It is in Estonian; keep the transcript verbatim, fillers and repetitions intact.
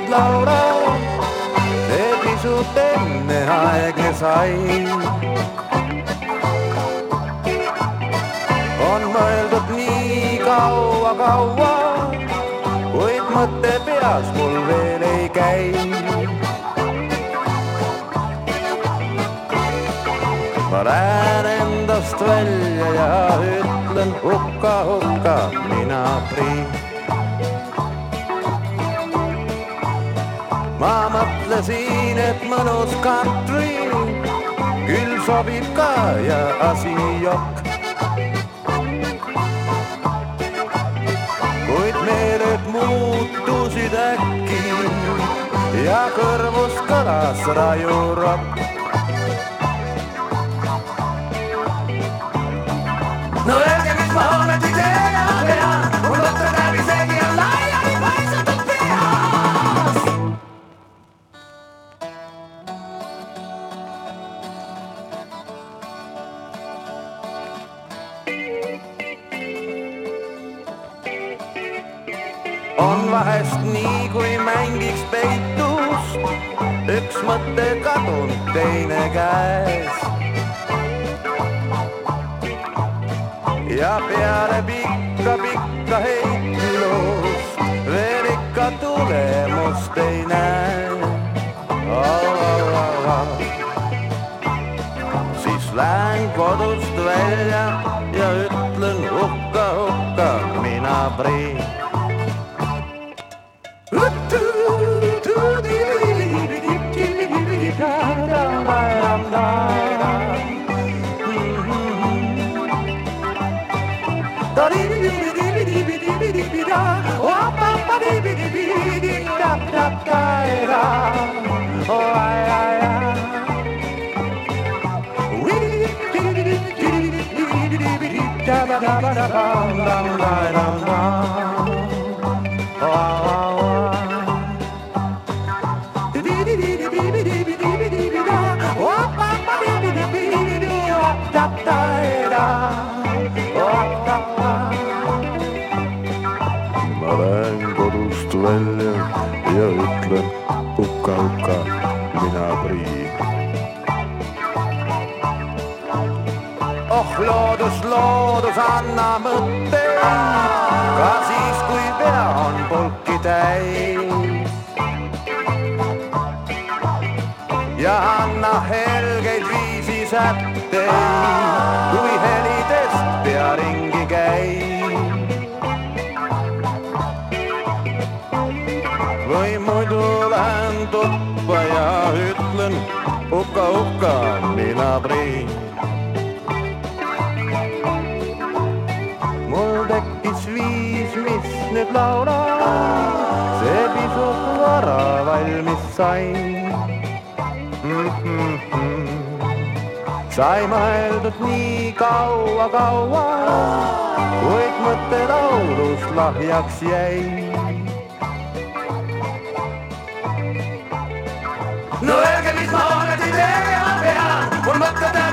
nüüd laulab, see pisut enneaegne sai. On mõeldud nii kaua, kaua, kuid mõte peas mul veel ei käi. Ma lähen endast välja ja ütlen hukka, hukka, mina prii. Ma mõtlesin, et mõnus country küll sobib ka ja asi jokk. Kuid meeled muutusid äkki ja kõrvus kõlas rajurokk. No öelge, mis ma ometi teega pean, mul mõtted läbi segi on laiali paisatud peas. On vahest nii, kui mängiks peitus, üks mõte kadunud, teine käes. Ja peale pikka, pikka heitlust veel ikka tulemust ei näe. Au, au, au, au. Siis lähen kodust välja ja ütlen hukka, hukka, mina prii. Ma lähen kodust välja ja ütlen hukka, hukka, mina prii. Oh loodus, loodus, anna mõtte, ka siis, kui pea on pulki täis. Ja anna helgeid viisi sätteid, kui helidest pea ringi käib. Või muidu lähen tuppa ja ütlen hukka, hukka, mina prii. Mul tekkis viis, mis nüüd laulab, see pisut vara valmis sai. Mm-hmm. Sai mõeldud nii kaua, kaua, kuid mõtte laulus lahjaks jäi. No öelge, mis ma ometi tegema pean, mul mõtted